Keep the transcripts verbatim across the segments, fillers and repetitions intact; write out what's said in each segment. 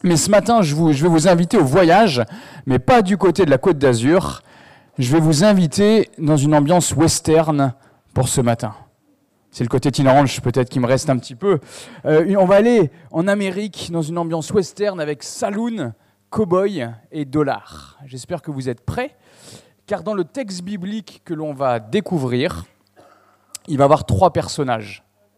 Mais ce matin, je, vous, je vais vous inviter au voyage, mais pas du côté de la Côte d'Azur. Je vais vous inviter dans une ambiance western pour ce matin. C'est le côté Teen Orange peut-être qui me reste un petit peu. Euh, on va aller en Amérique dans une ambiance western avec saloon, cow-boy et dollars. J'espère que vous êtes prêts, car dans le texte biblique que l'on va découvrir, il va y avoir trois personnages.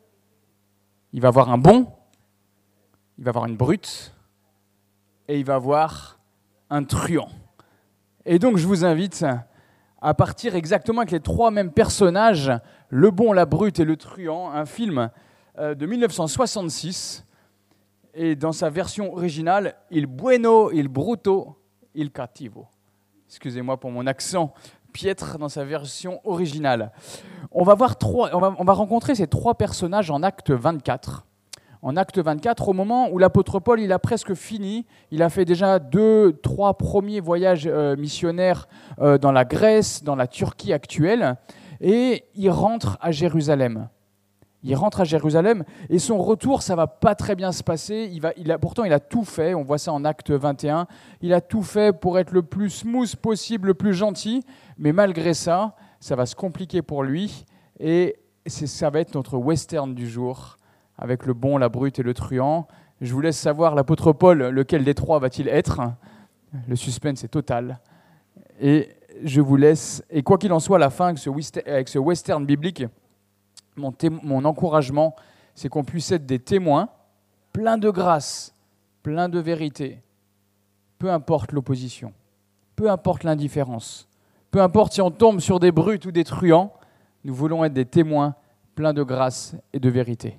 Il va y avoir un bon, il va y avoir une brute, et il va avoir un truand. Et donc je vous invite à partir exactement avec les trois mêmes personnages, le bon, la brute et le truand, un film de mille neuf cent soixante-six, et dans sa version originale, il bueno, il bruto, il cattivo. Excusez-moi pour mon accent piètre dans sa version originale. On va, voir trois, on va, on va rencontrer ces trois personnages en acte vingt-quatre. En acte vingt-quatre, au moment où l'apôtre Paul, il a presque fini, il a fait déjà deux, trois premiers voyages euh, missionnaires euh, dans la Grèce, dans la Turquie actuelle, et il rentre à Jérusalem. Il rentre à Jérusalem, et son retour, ça ne va pas très bien se passer. Il va, il a, pourtant, il a tout fait, on voit ça en acte vingt et un, il a tout fait pour être le plus smooth possible, le plus gentil, mais malgré ça, ça va se compliquer pour lui, et c'est, ça va être notre western du jour, avec le bon, la brute et le truand. Je vous laisse savoir, l'apôtre Paul, lequel des trois va-t-il être ? Le suspense est total. Et je vous laisse, et quoi qu'il en soit, à la fin, avec ce western, avec ce western biblique, mon, té- mon encouragement, c'est qu'on puisse être des témoins, pleins de grâce, pleins de vérité, peu importe l'opposition, peu importe l'indifférence, peu importe si on tombe sur des brutes ou des truands, nous voulons être des témoins pleins de grâce et de vérité.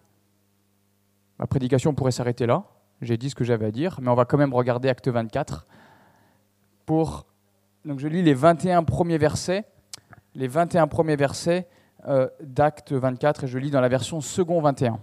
Ma prédication pourrait s'arrêter là, j'ai dit ce que j'avais à dire, mais on va quand même regarder acte vingt-quatre. Pour... Donc je lis les vingt et un premiers versets, les vingt et un premiers versets euh, d'acte vingt-quatre, et je lis dans la version second vingt et un.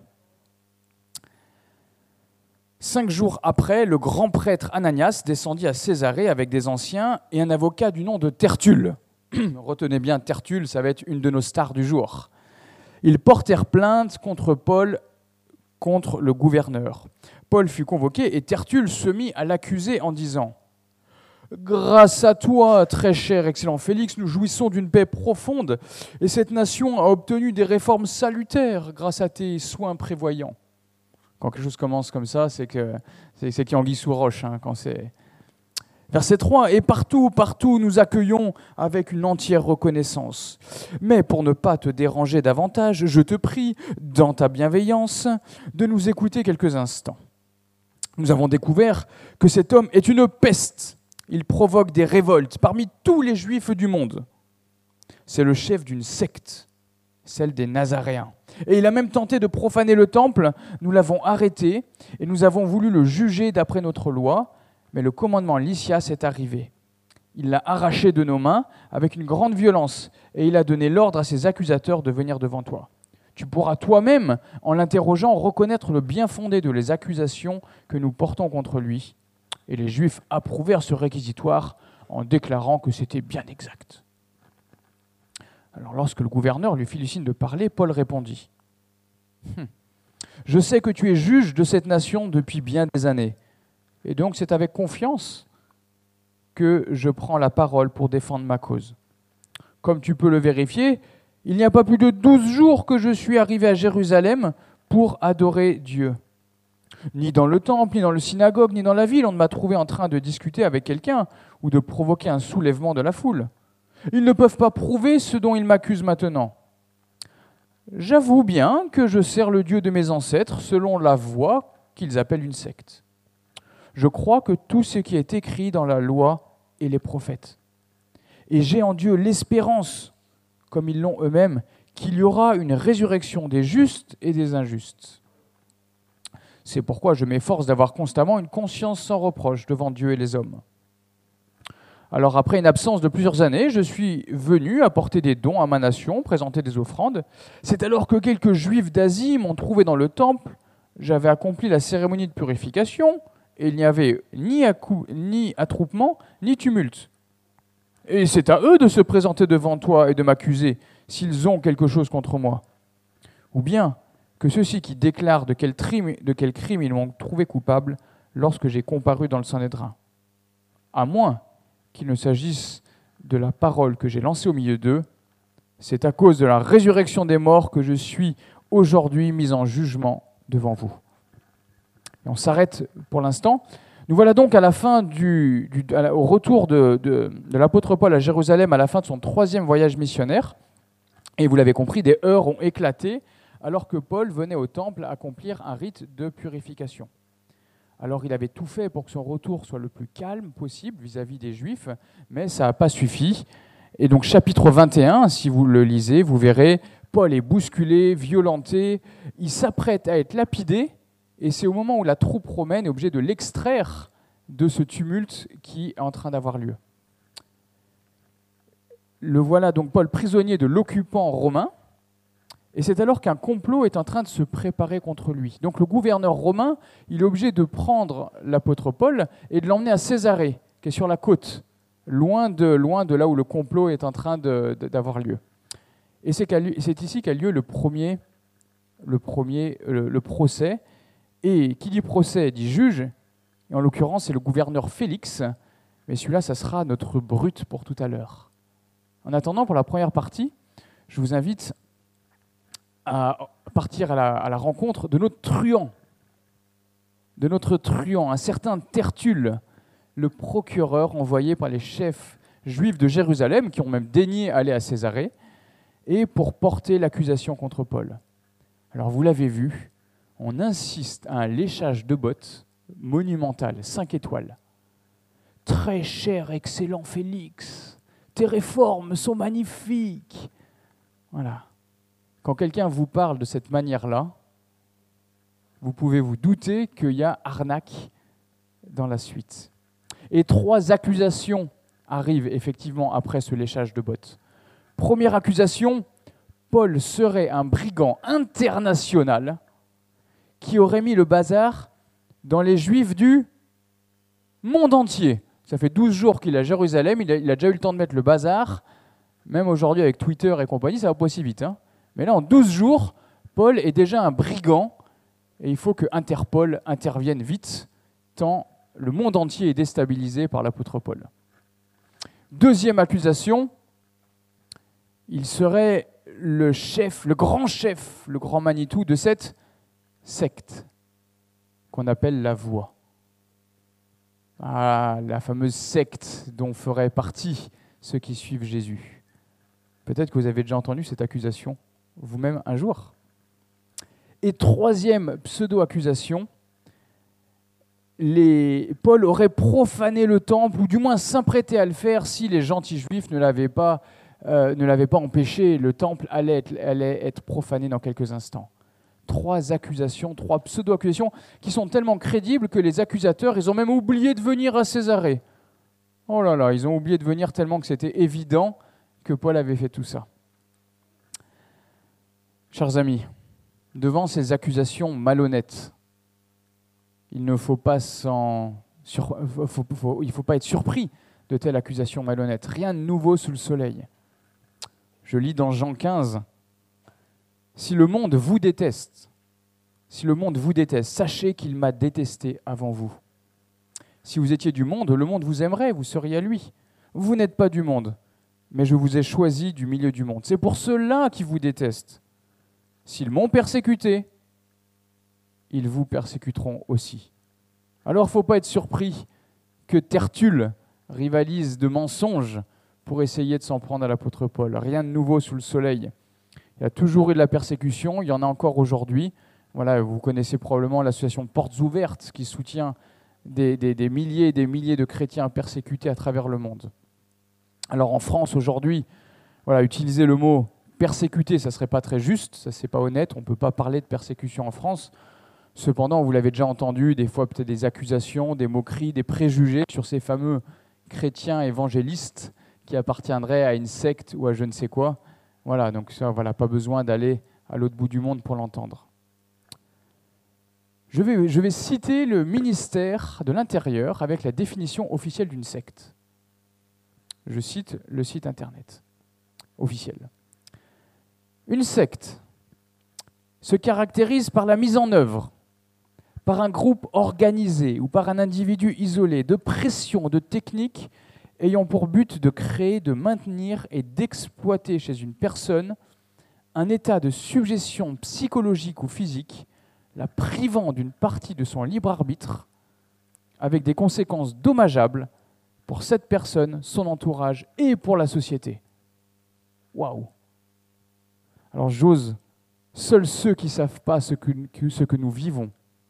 Cinq jours après, le grand prêtre Ananias descendit à Césarée avec des anciens et un avocat du nom de Tertulle. Retenez bien, Tertulle, ça va être une de nos stars du jour. Ils portèrent plainte contre Paul contre le gouverneur. Paul fut convoqué et Tertulle se mit à l'accuser en disant « Grâce à toi, très cher excellent Félix, nous jouissons d'une paix profonde et cette nation a obtenu des réformes salutaires grâce à tes soins prévoyants. » Quand quelque chose commence comme ça, c'est, que, c'est, c'est qu'il y a anguille sous roche. Hein, quand c'est... Verset trois, « Et partout, partout, nous accueillons avec une entière reconnaissance. Mais pour ne pas te déranger davantage, je te prie, dans ta bienveillance, de nous écouter quelques instants. Nous avons découvert que cet homme est une peste. Il provoque des révoltes parmi tous les Juifs du monde. C'est le chef d'une secte, celle des Nazaréens. Et il a même tenté de profaner le temple. Nous l'avons arrêté et nous avons voulu le juger d'après notre loi. Mais le commandement Lysias est arrivé. Il l'a arraché de nos mains avec une grande violence et il a donné l'ordre à ses accusateurs de venir devant toi. Tu pourras toi-même, en l'interrogeant, reconnaître le bien fondé de les accusations que nous portons contre lui. » Et les Juifs approuvèrent ce réquisitoire en déclarant que c'était bien exact. Alors lorsque le gouverneur lui fit le signe de parler, Paul répondit hum, « Je sais que tu es juge de cette nation depuis bien des années. Et donc, c'est avec confiance que je prends la parole pour défendre ma cause. Comme tu peux le vérifier, il n'y a pas plus de douze jours que je suis arrivé à Jérusalem pour adorer Dieu. Ni dans le temple, ni dans le synagogue, ni dans la ville, on ne m'a trouvé en train de discuter avec quelqu'un ou de provoquer un soulèvement de la foule. Ils ne peuvent pas prouver ce dont ils m'accusent maintenant. J'avoue bien que je sers le Dieu de mes ancêtres selon la voie qu'ils appellent une secte. Je crois que tout ce qui est écrit dans la loi et les prophètes. Et j'ai en Dieu l'espérance, comme ils l'ont eux-mêmes, qu'il y aura une résurrection des justes et des injustes. C'est pourquoi je m'efforce d'avoir constamment une conscience sans reproche devant Dieu et les hommes. Alors après une absence de plusieurs années, je suis venu apporter des dons à ma nation, présenter des offrandes. C'est alors que quelques Juifs d'Asie m'ont trouvé dans le temple. J'avais accompli la cérémonie de purification, et il n'y avait ni, accou- ni attroupement, ni tumulte. Et c'est à eux de se présenter devant toi et de m'accuser s'ils ont quelque chose contre moi. Ou bien que ceux-ci qui déclarent de quel, trim, de quel crime ils m'ont trouvé coupable lorsque j'ai comparu dans le Sanhédrin, à moins qu'il ne s'agisse de la parole que j'ai lancée au milieu d'eux, c'est à cause de la résurrection des morts que je suis aujourd'hui mis en jugement devant vous. » Et on s'arrête pour l'instant. Nous voilà donc à la fin du, du, à la, au retour de, de, de l'apôtre Paul à Jérusalem à la fin de son troisième voyage missionnaire. Et vous l'avez compris, des heurts ont éclaté alors que Paul venait au temple accomplir un rite de purification. Alors il avait tout fait pour que son retour soit le plus calme possible vis-à-vis des Juifs, mais ça n'a pas suffi. Et donc chapitre vingt et un, si vous le lisez, vous verrez, Paul est bousculé, violenté, il s'apprête à être lapidé, et c'est au moment où la troupe romaine est obligée de l'extraire de ce tumulte qui est en train d'avoir lieu. Le voilà donc Paul prisonnier de l'occupant romain, et c'est alors qu'un complot est en train de se préparer contre lui. Donc le gouverneur romain, il est obligé de prendre l'apôtre Paul et de l'emmener à Césarée, qui est sur la côte, loin de, loin de là où le complot est en train de, de, d'avoir lieu. Et c'est, c'est ici qu'a lieu le premier, le, premier le, le procès. Et qui dit procès dit juge, et en l'occurrence c'est le gouverneur Félix, mais celui-là, ça sera notre brut pour tout à l'heure. En attendant, pour la première partie, je vous invite à partir à la, à la rencontre de notre truand, de notre truand, un certain Tertulle, le procureur envoyé par les chefs juifs de Jérusalem, qui ont même daigné aller à Césarée, et pour porter l'accusation contre Paul. Alors vous l'avez vu, on insiste à un léchage de bottes monumental, cinq étoiles. « Très cher, excellent Félix, tes réformes sont magnifiques. » Voilà. Quand quelqu'un vous parle de cette manière-là, vous pouvez vous douter qu'il y a arnaque dans la suite. Et trois accusations arrivent effectivement après ce léchage de bottes. Première accusation, Paul serait un brigand international qui aurait mis le bazar dans les Juifs du monde entier. Ça fait douze jours qu'il est à Jérusalem, il a, il a déjà eu le temps de mettre le bazar. Même aujourd'hui avec Twitter et compagnie, ça va pas aussi vite. Hein. Mais là, en douze jours, Paul est déjà un brigand et il faut que Interpol intervienne vite, tant le monde entier est déstabilisé par l'apôtre Paul. Deuxième accusation, il serait le chef, le grand chef, le grand Manitou de cette secte qu'on appelle la Voie. Ah, la fameuse secte dont feraient partie ceux qui suivent Jésus. Peut-être que vous avez déjà entendu cette accusation vous-même un jour. Et troisième pseudo-accusation, les... Paul aurait profané le temple, ou du moins s'apprêtait à le faire si les gentils juifs ne l'avaient pas, euh, ne l'avaient pas empêché. Le temple allait être, allait être profané dans quelques instants. Trois accusations, trois pseudo-accusations qui sont tellement crédibles que les accusateurs, ils ont même oublié de venir à Césarée. Oh là là, ils ont oublié de venir tellement que c'était évident que Paul avait fait tout ça. Chers amis, devant ces accusations malhonnêtes, il ne faut pas s'en sur, faut, faut, il faut pas être surpris de telles accusations malhonnêtes. Rien de nouveau sous le soleil. Je lis dans Jean quinze. Si le monde vous déteste, si le monde vous déteste, sachez qu'il m'a détesté avant vous. Si vous étiez du monde, le monde vous aimerait, vous seriez à lui. Vous n'êtes pas du monde, mais je vous ai choisi du milieu du monde. C'est pour ceux-là qui vous détestent. S'ils m'ont persécuté, ils vous persécuteront aussi. Alors il ne faut pas être surpris que Tertulle rivalise de mensonges pour essayer de s'en prendre à l'apôtre Paul. Rien de nouveau sous le soleil. Il y a toujours eu de la persécution, il y en a encore aujourd'hui. Voilà, vous connaissez probablement l'association Portes Ouvertes qui soutient des, des, des milliers et des milliers de chrétiens persécutés à travers le monde. Alors en France aujourd'hui, voilà, utiliser le mot persécuté, ça ne serait pas très juste, ça c'est pas honnête, on ne peut pas parler de persécution en France. Cependant, vous l'avez déjà entendu, des fois peut-être des accusations, des moqueries, des préjugés sur ces fameux chrétiens évangélistes qui appartiendraient à une secte ou à je ne sais quoi. Voilà, donc ça, voilà, pas besoin d'aller à l'autre bout du monde pour l'entendre. Je vais, je vais citer le ministère de l'Intérieur avec la définition officielle d'une secte. Je cite le site internet officiel. Une secte se caractérise par la mise en œuvre, par un groupe organisé ou par un individu isolé, de pression, de techniques ayant pour but de créer, de maintenir et d'exploiter chez une personne un état de suggestion psychologique ou physique, la privant d'une partie de son libre arbitre, avec des conséquences dommageables pour cette personne, son entourage et pour la société. Waouh! Alors j'ose, seuls ceux qui ne savent pas ce que, que, ce que nous vivons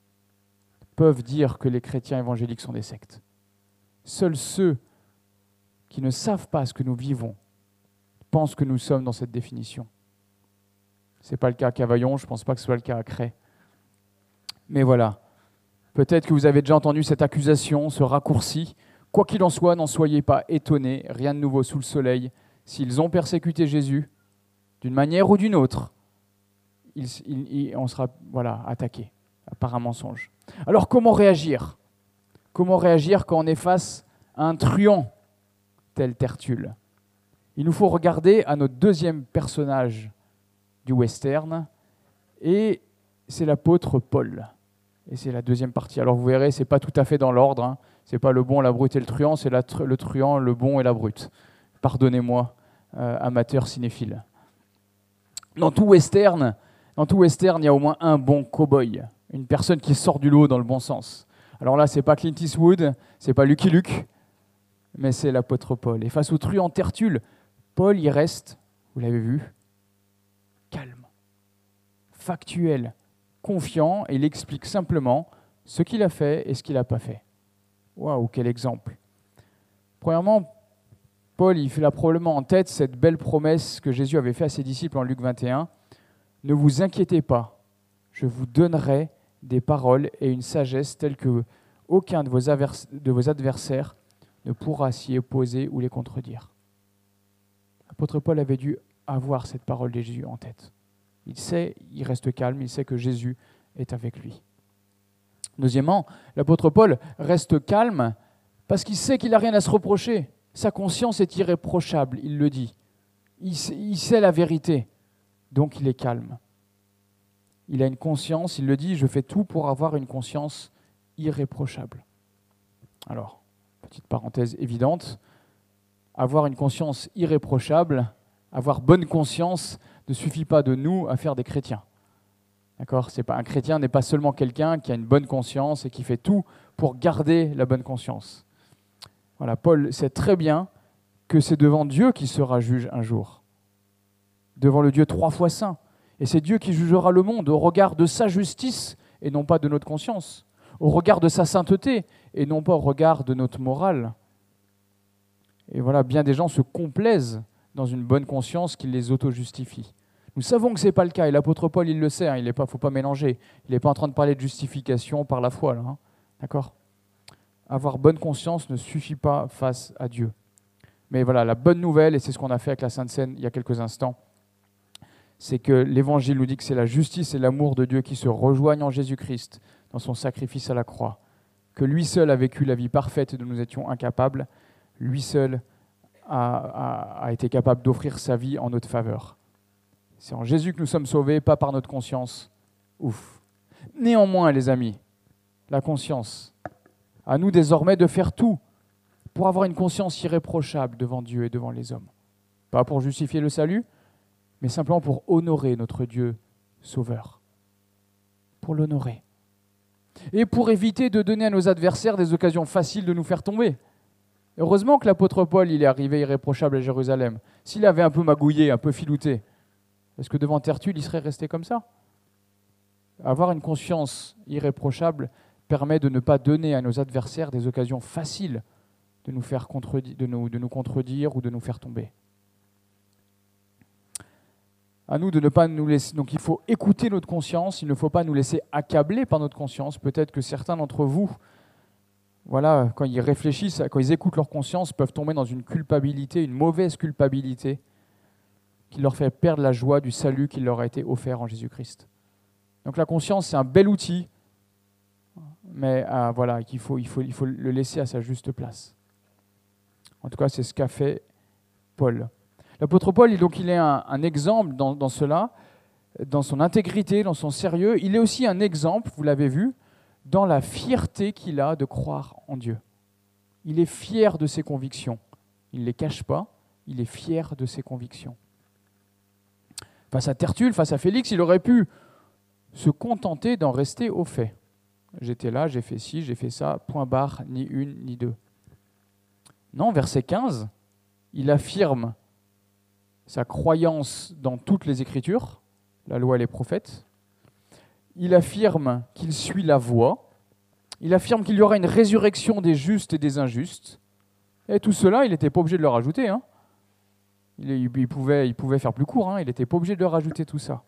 peuvent dire que les chrétiens évangéliques sont des sectes. Seuls ceux qui ne savent pas ce que nous vivons pensent que nous sommes dans cette définition. Ce n'est pas le cas à Cavaillon, je ne pense pas que ce soit le cas à Cray. Mais voilà, peut-être que vous avez déjà entendu cette accusation, ce raccourci. Quoi qu'il en soit, n'en soyez pas étonnés, rien de nouveau sous le soleil. S'ils ont persécuté Jésus, d'une manière ou d'une autre, il, il, il, on sera voilà, attaqué par un mensonge. Alors comment réagir? Comment réagir quand on est face à un truand tel Tertulle? Il nous faut regarder à notre deuxième personnage du western, et c'est l'apôtre Paul. Et c'est la deuxième partie. Alors vous verrez, ce n'est pas tout à fait dans l'ordre, hein. Ce n'est pas le bon, la brute et le truand, c'est la tr- le truand, le bon et la brute. Pardonnez-moi, euh, amateur cinéphile. Dans tout western, dans tout western, il y a au moins un bon cow-boy, une personne qui sort du lot dans le bon sens. Alors là, ce n'est pas Clint Eastwood, ce n'est pas Lucky Luke, mais c'est l'apôtre Paul. Et face au truand Tertulle, Paul, il reste, vous l'avez vu, calme, factuel, confiant, et il explique simplement ce qu'il a fait et ce qu'il n'a pas fait. Waouh, quel exemple! Premièrement, Paul, il fait là probablement en tête cette belle promesse que Jésus avait faite à ses disciples en Luc vingt et un. « Ne vous inquiétez pas, je vous donnerai des paroles et une sagesse telles que aucun de vos, avers- de vos adversaires ne pourra s'y opposer ou les contredire. » L'apôtre Paul avait dû avoir cette parole de Jésus en tête. Il sait, il reste calme, il sait que Jésus est avec lui. Deuxièmement, l'apôtre Paul reste calme parce qu'il sait qu'il n'a rien à se reprocher. Sa conscience est irréprochable, il le dit. Il sait, il sait la vérité, donc il est calme. Il a une conscience, il le dit, je fais tout pour avoir une conscience irréprochable. Alors, petite parenthèse évidente, avoir une conscience irréprochable, avoir bonne conscience, ne suffit pas de nous à faire des chrétiens. D'accord ? C'est pas, un chrétien n'est pas seulement quelqu'un qui a une bonne conscience et qui fait tout pour garder la bonne conscience. Voilà, Paul sait très bien que c'est devant Dieu qu'il sera juge un jour, devant le Dieu trois fois saint. Et c'est Dieu qui jugera le monde au regard de sa justice et non pas de notre conscience, au regard de sa sainteté et non pas au regard de notre morale. Et voilà, bien des gens se complaisent dans une bonne conscience qui les auto-justifie. Nous savons que ce n'est pas le cas, et l'apôtre Paul, il le sait, hein, il ne faut pas mélanger. Il n'est pas en train de parler de justification par la foi, là, hein, d'accord ? Avoir bonne conscience ne suffit pas face à Dieu. Mais voilà, la bonne nouvelle, et c'est ce qu'on a fait avec la Sainte Seine il y a quelques instants, c'est que l'Évangile nous dit que c'est la justice et l'amour de Dieu qui se rejoignent en Jésus-Christ dans son sacrifice à la croix, que lui seul a vécu la vie parfaite dont nous étions incapables, lui seul a, a, a été capable d'offrir sa vie en notre faveur. C'est en Jésus que nous sommes sauvés, pas par notre conscience. Ouf. Néanmoins, les amis, la conscience, à nous désormais de faire tout pour avoir une conscience irréprochable devant Dieu et devant les hommes. Pas pour justifier le salut, mais simplement pour honorer notre Dieu sauveur. Pour l'honorer. Et pour éviter de donner à nos adversaires des occasions faciles de nous faire tomber. Heureusement que l'apôtre Paul, il est arrivé irréprochable à Jérusalem. S'il avait un peu magouillé, un peu filouté, est-ce que devant Tertulle, il serait resté comme ça ? Avoir une conscience irréprochable permet de ne pas donner à nos adversaires des occasions faciles de nous, faire contredi- de nous, de nous contredire ou de nous faire tomber. À nous de ne pas nous laisser. Donc il faut écouter notre conscience, il ne faut pas nous laisser accabler par notre conscience. Peut-être que certains d'entre vous, voilà, quand ils réfléchissent, quand ils écoutent leur conscience, peuvent tomber dans une culpabilité, une mauvaise culpabilité, qui leur fait perdre la joie du salut qui leur a été offert en Jésus-Christ. Donc la conscience, c'est un bel outil, mais euh, voilà, qu'il faut, il faut, il faut le laisser à sa juste place. En tout cas, c'est ce qu'a fait Paul. L'apôtre Paul, donc, il est un, un exemple dans, dans cela, dans son intégrité, dans son sérieux. Il est aussi un exemple, vous l'avez vu, dans la fierté qu'il a de croire en Dieu. Il est fier de ses convictions. Il ne les cache pas, il est fier de ses convictions. Face à Tertulle, face à Félix, il aurait pu se contenter d'en rester aux faits. J'étais là, j'ai fait ci, j'ai fait ça, point barre, ni une, ni deux. Non, verset quinze, il affirme sa croyance dans toutes les Écritures, la loi et les prophètes. Il affirme qu'il suit la voie. Il affirme qu'il y aura une résurrection des justes et des injustes. Et tout cela, il n'était pas obligé de le rajouter. Hein. Il, il, pouvait, il pouvait faire plus court, hein. Il n'était pas obligé de le rajouter tout ça.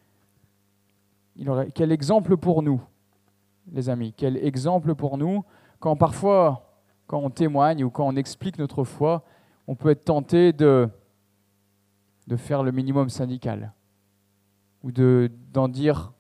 Il aurait, quel exemple pour nous, les amis, quel exemple pour nous, quand parfois, quand on témoigne ou quand on explique notre foi, on peut être tenté de, de faire le minimum syndical ou de, d'en dire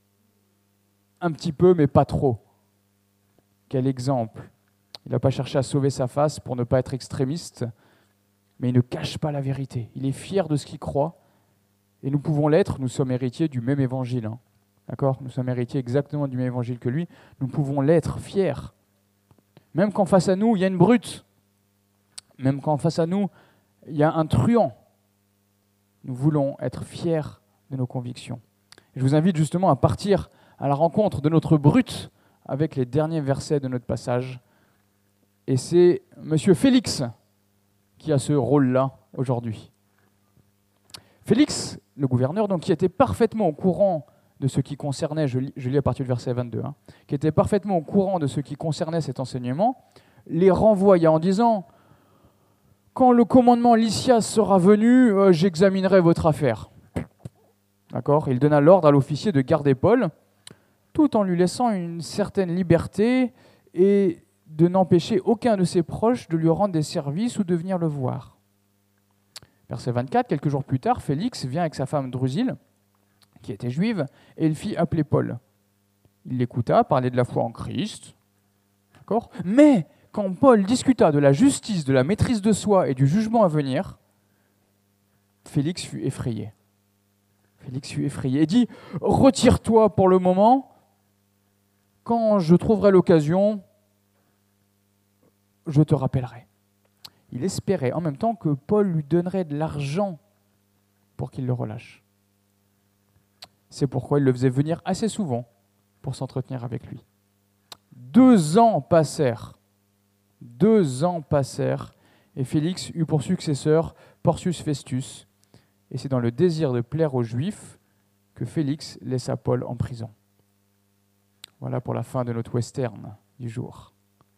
un petit peu, mais pas trop. Quel exemple. Il n'a pas cherché à sauver sa face pour ne pas être extrémiste, mais il ne cache pas la vérité. Il est fier de ce qu'il croit, et nous pouvons l'être, nous sommes héritiers du même évangile. Hein. D'accord ? Nous sommes héritiers exactement du même évangile que lui. Nous pouvons l'être fiers. Même quand face à nous, il y a une brute, même quand face à nous, il y a un truand, nous voulons être fiers de nos convictions. Je vous invite justement à partir à la rencontre de notre brute avec les derniers versets de notre passage. Et c'est Monsieur Félix qui a ce rôle-là aujourd'hui. Félix, le gouverneur, donc, qui était parfaitement au courant de ce qui concernait, je lis, je lis à partir du verset vingt-deux, hein, qui était parfaitement au courant de ce qui concernait cet enseignement, les renvoya en disant « Quand le commandement Lysias sera venu, euh, j'examinerai votre affaire. » D'accord ? Il donna l'ordre à l'officier de garder Paul, tout en lui laissant une certaine liberté et de n'empêcher aucun de ses proches de lui rendre des services ou de venir le voir. Verset vingt-quatre, quelques jours plus tard, Félix vient avec sa femme Drusille, qui était juive, et il fit appeler Paul. Il l'écouta parler de la foi en Christ, d'accord ? Mais quand Paul discuta de la justice, de la maîtrise de soi et du jugement à venir, Félix fut effrayé. Félix fut effrayé et dit « Retire-toi pour le moment, quand je trouverai l'occasion, je te rappellerai. » Il espérait en même temps que Paul lui donnerait de l'argent pour qu'il le relâche. C'est pourquoi il le faisait venir assez souvent pour s'entretenir avec lui. Deux ans passèrent. Deux ans passèrent et Félix eut pour successeur Porcius Festus. Et c'est dans le désir de plaire aux Juifs que Félix laissa Paul en prison. Voilà pour la fin de notre western du jour.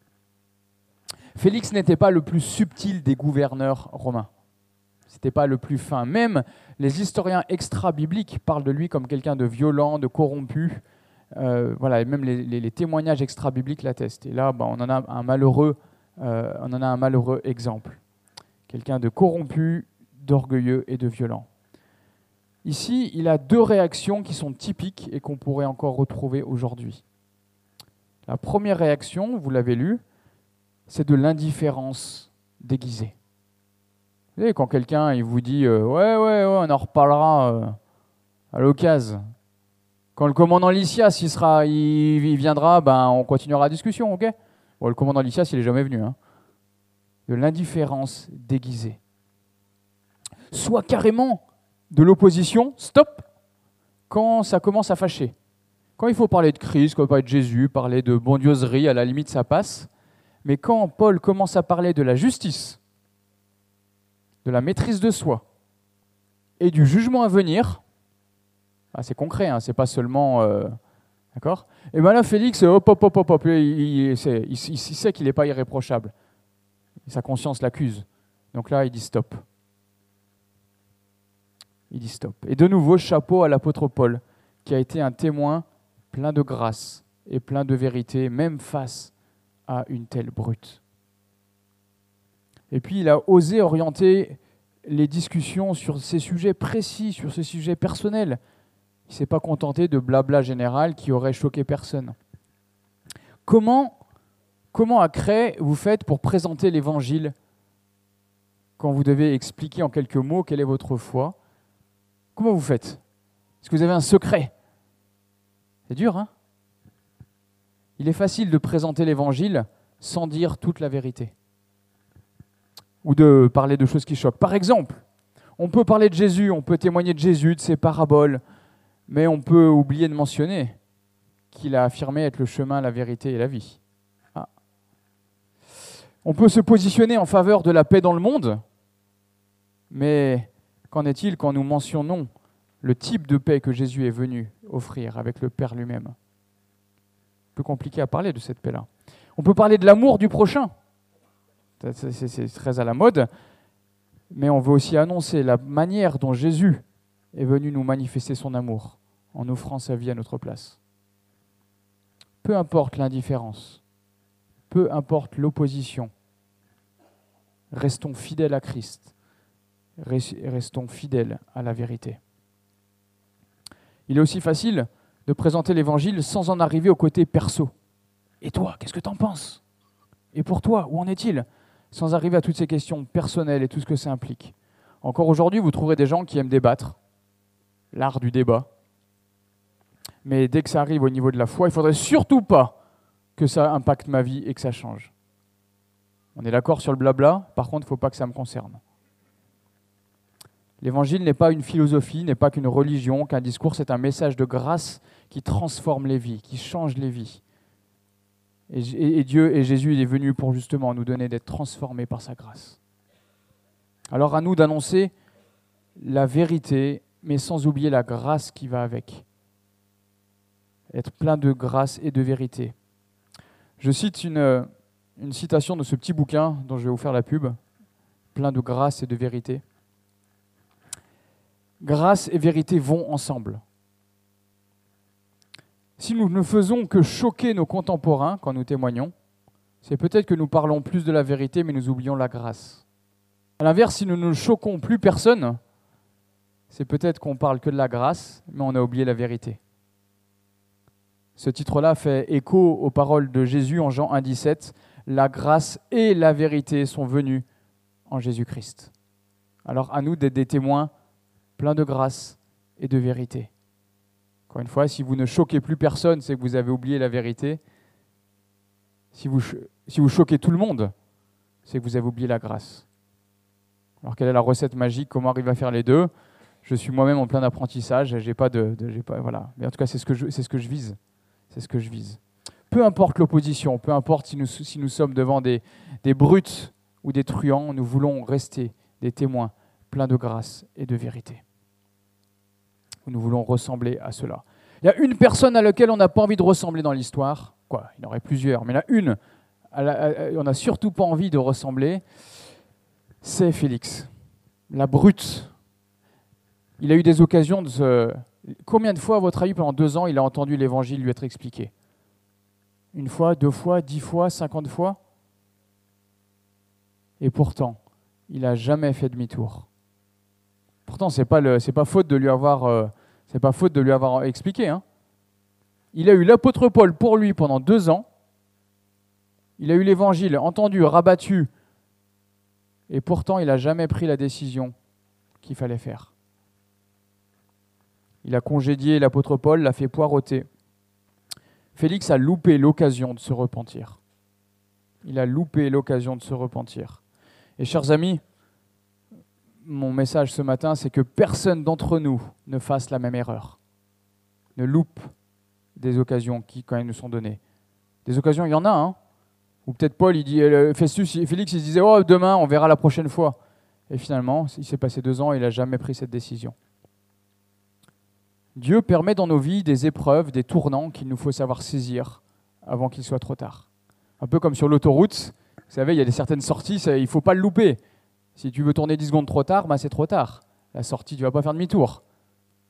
Félix n'était pas le plus subtil des gouverneurs romains. Ce n'était pas le plus fin. Même les historiens extra-bibliques parlent de lui comme quelqu'un de violent, de corrompu. Euh, voilà, et même les, les, les témoignages extra-bibliques l'attestent. Et là, bah, on en a un malheureux, euh, on en a un malheureux exemple. Quelqu'un de corrompu, d'orgueilleux et de violent. Ici, il a deux réactions qui sont typiques et qu'on pourrait encore retrouver aujourd'hui. La première réaction, vous l'avez lu, c'est de l'indifférence déguisée. Vous savez, quand quelqu'un il vous dit euh, « Ouais, ouais, ouais, on en reparlera euh, à l'occasion. Quand le commandant Lysias il sera, il, il viendra, ben, on continuera la discussion, ok ?» Bon, le commandant Lysias, il n'est jamais venu. Hein. De l'indifférence déguisée. Soit carrément de l'opposition, stop, quand ça commence à fâcher. Quand il faut parler de Christ, quand il faut parler de Jésus, parler de bondieuserie, à la limite ça passe. Mais quand Paul commence à parler de la justice, de la maîtrise de soi et du jugement à venir, ah, c'est concret, hein, c'est pas seulement... Euh, d'accord ? Et bien là, Félix, hop, hop, hop, hop, hop, il, il, il, il, il sait qu'il n'est pas irréprochable. Sa conscience l'accuse. Donc là, il dit stop. Il dit stop. Et de nouveau, chapeau à l'apôtre Paul, qui a été un témoin plein de grâce et plein de vérité, même face à une telle brute. Et puis, il a osé orienter les discussions sur ces sujets précis, sur ces sujets personnels. Il ne s'est pas contenté de blabla général qui aurait choqué personne. Comment, comment à Cré vous faites pour présenter l'Évangile quand vous devez expliquer en quelques mots quelle est votre foi ? Comment vous faites ? Est-ce que vous avez un secret ? C'est dur, hein ? Il est facile de présenter l'évangile sans dire toute la vérité. Ou de parler de choses qui choquent. Par exemple, on peut parler de Jésus, on peut témoigner de Jésus, de ses paraboles, mais on peut oublier de mentionner qu'il a affirmé être le chemin, la vérité et la vie. Ah. On peut se positionner en faveur de la paix dans le monde, mais qu'en est-il quand nous mentionnons le type de paix que Jésus est venu offrir avec le Père lui-même? Un peu compliqué à parler de cette paix-là. On peut parler de l'amour du prochain. C'est, c'est, c'est très à la mode, mais on veut aussi annoncer la manière dont Jésus est venu nous manifester son amour en offrant sa vie à notre place. Peu importe l'indifférence, peu importe l'opposition, restons fidèles à Christ, restons fidèles à la vérité. Il est aussi facile de présenter l'Évangile sans en arriver au côté perso. Et toi, qu'est-ce que tu en penses? Et pour toi, où en est-il? Sans arriver à toutes ces questions personnelles et tout ce que ça implique. Encore aujourd'hui, vous trouverez des gens qui aiment débattre, l'art du débat. Mais dès que ça arrive au niveau de la foi, il ne faudrait surtout pas que ça impacte ma vie et que ça change. On est d'accord sur le blabla, par contre, il ne faut pas que ça me concerne. L'évangile n'est pas une philosophie, n'est pas qu'une religion, qu'un discours, c'est un message de grâce qui transforme les vies, qui change les vies. Et, et, et Dieu et Jésus, il est venu pour justement nous donner d'être transformés par sa grâce. Alors à nous d'annoncer la vérité, mais sans oublier la grâce qui va avec. Être plein de grâce et de vérité. Je cite une, une citation de ce petit bouquin dont je vais vous faire la pub, plein de grâce et de vérité. Grâce et vérité vont ensemble. Si nous ne faisons que choquer nos contemporains quand nous témoignons, c'est peut-être que nous parlons plus de la vérité, mais nous oublions la grâce. À l'inverse, si nous ne choquons plus personne, c'est peut-être qu'on parle que de la grâce, mais on a oublié la vérité. Ce titre-là fait écho aux paroles de Jésus en Jean un dix-sept. La grâce et la vérité sont venues en Jésus-Christ. Alors à nous d'être des témoins pleins de grâce et de vérité. Encore une fois, si vous ne choquez plus personne, c'est que vous avez oublié la vérité. Si vous, si vous choquez tout le monde, c'est que vous avez oublié la grâce. Alors quelle est la recette magique? Comment arriver à faire les deux? Je suis moi-même en plein apprentissage, j'ai pas de, de j'ai pas, voilà. Mais en tout cas, c'est ce que je, c'est ce que je vise. C'est ce que je vise. Peu importe l'opposition, peu importe si nous, si nous sommes devant des, des brutes ou des truands, nous voulons rester des témoins pleins de grâce et de vérité. Nous voulons ressembler à cela. Il y a une personne à laquelle on n'a pas envie de ressembler dans l'histoire. Quoi, il y en aurait plusieurs, mais il y en a une à la, à, on n'a surtout pas envie de ressembler. C'est Félix, la brute. Il a eu des occasions de se... Combien de fois, à votre avis, pendant deux ans, il a entendu l'évangile lui être expliqué? Une fois, deux fois, dix fois, cinquante fois? Et pourtant, il n'a jamais fait demi-tour. Pourtant, c'est pas le, c'est pas faute de lui avoir, euh, c'est pas faute de lui avoir expliqué. Hein. Il a eu l'apôtre Paul pour lui pendant deux ans. Il a eu l'évangile entendu, rabattu, et pourtant, il n'a jamais pris la décision qu'il fallait faire. Il a congédié l'apôtre Paul, l'a fait poireauter. Félix a loupé l'occasion de se repentir. Il a loupé l'occasion de se repentir. Et chers amis, mon message ce matin, c'est que personne d'entre nous ne fasse la même erreur. Ne loupe des occasions qui, quand elles nous sont données. Des occasions, il y en a, hein. Ou peut-être Paul, il dit, Festus, Félix, il se disait, oh, demain, on verra la prochaine fois. Et finalement, il s'est passé deux ans et il n'a jamais pris cette décision. Dieu permet dans nos vies des épreuves, des tournants qu'il nous faut savoir saisir avant qu'il soit trop tard. Un peu comme sur l'autoroute, vous savez, il y a des certaines sorties, ça, il ne faut pas le louper. Si tu veux tourner dix secondes trop tard, ben c'est trop tard. La sortie, tu ne vas pas faire demi-tour. D'accord ?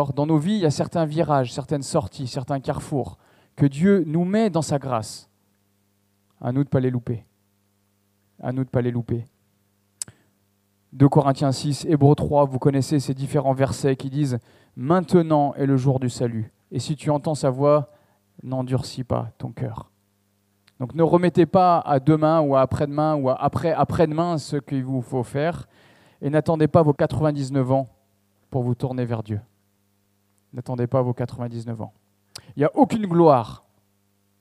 Dans nos vies, il y a certains virages, certaines sorties, certains carrefours que Dieu nous met dans sa grâce. À nous de ne pas les louper. À nous de ne pas les louper. deux Corinthiens six, Hébreux trois, vous connaissez ces différents versets qui disent « Maintenant est le jour du salut, et si tu entends sa voix, n'endurcis pas ton cœur. » Donc ne remettez pas à demain ou à après-demain ou à après, après-demain ce qu'il vous faut faire, et n'attendez pas vos quatre-vingt-dix-neuf ans pour vous tourner vers Dieu. N'attendez pas vos quatre-vingt-dix-neuf ans. Il n'y a aucune gloire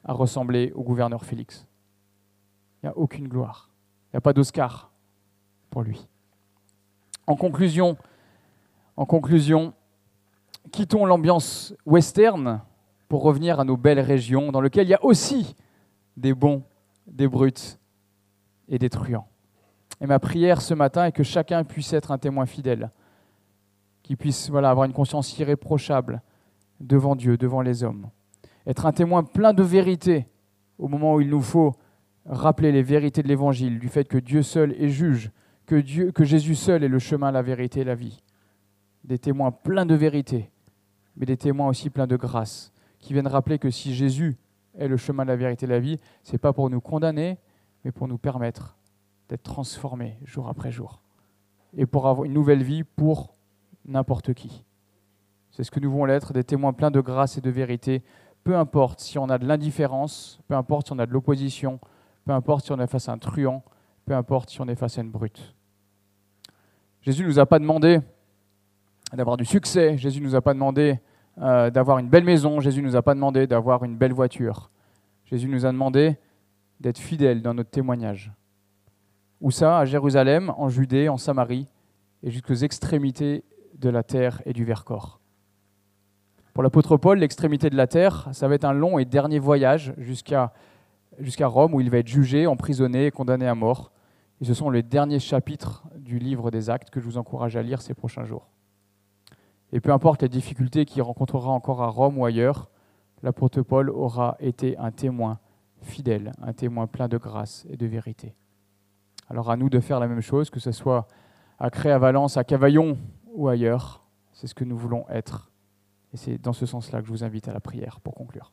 à ressembler au gouverneur Félix. Il n'y a aucune gloire. Il n'y a pas d'Oscar pour lui. En conclusion, en conclusion, quittons l'ambiance western pour revenir à nos belles régions dans lesquelles il y a aussi des bons, des bruts et des truands. Et ma prière ce matin est que chacun puisse être un témoin fidèle, qu'il puisse voilà, avoir une conscience irréprochable devant Dieu, devant les hommes. Être un témoin plein de vérité au moment où il nous faut rappeler les vérités de l'Évangile, du fait que Dieu seul est juge, que, Dieu, que Jésus seul est le chemin, la vérité et la vie. Des témoins pleins de vérité, mais des témoins aussi pleins de grâce, qui viennent rappeler que si Jésus est le chemin, la vérité et la vie, ce n'est pas pour nous condamner, mais pour nous permettre d'être transformés jour après jour, et pour avoir une nouvelle vie pour n'importe qui. C'est ce que nous voulons être, des témoins pleins de grâce et de vérité, peu importe si on a de l'indifférence, peu importe si on a de l'opposition, peu importe si on est face à un truand, peu importe si on est face à une brute. Jésus ne nous a pas demandé d'avoir du succès, Jésus ne nous a pas demandé euh, d'avoir une belle maison, Jésus ne nous a pas demandé d'avoir une belle voiture. Jésus nous a demandé d'être fidèles dans notre témoignage. Où ça ? À Jérusalem, en Judée, en Samarie, et jusqu'aux extrémités de la terre et du Vercors. Pour l'apôtre Paul, l'extrémité de la terre, ça va être un long et dernier voyage jusqu'à, jusqu'à Rome, où il va être jugé, emprisonné et condamné à mort. Et ce sont les derniers chapitres du livre des Actes que je vous encourage à lire ces prochains jours. Et peu importe les difficultés qu'il rencontrera encore à Rome ou ailleurs, l'apôtre Paul aura été un témoin fidèle, un témoin plein de grâce et de vérité. Alors à nous de faire la même chose, que ce soit à Cré, à Valence, à Cavaillon ou ailleurs. C'est ce que nous voulons être. Et c'est dans ce sens-là que je vous invite à la prière pour conclure.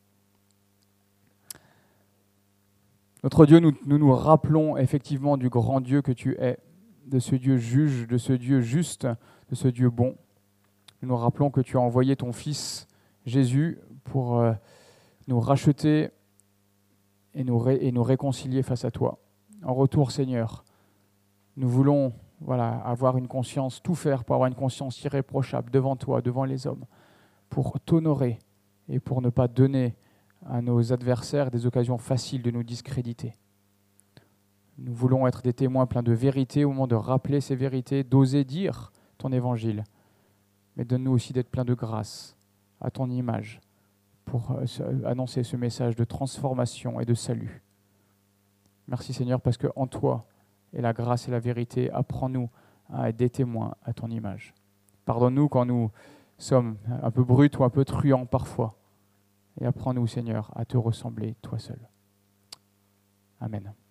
Notre Dieu, nous, nous nous rappelons effectivement du grand Dieu que tu es, de ce Dieu juge, de ce Dieu juste, de ce Dieu bon. Nous nous rappelons que tu as envoyé ton Fils Jésus pour euh, nous racheter et nous, ré, et nous réconcilier face à toi. En retour, Seigneur, nous voulons voilà, avoir une conscience, tout faire pour avoir une conscience irréprochable devant toi, devant les hommes, pour t'honorer et pour ne pas donner à nos adversaires des occasions faciles de nous discréditer. Nous voulons être des témoins pleins de vérité au moment de rappeler ces vérités, d'oser dire ton évangile. Mais donne-nous aussi d'être pleins de grâce à ton image pour annoncer ce message de transformation et de salut. Merci Seigneur parce qu'en toi est la grâce et la vérité. Apprends-nous à être des témoins à ton image. Pardonne-nous quand nous sommes un peu bruts ou un peu truands parfois. Et apprends-nous Seigneur à te ressembler toi seul. Amen.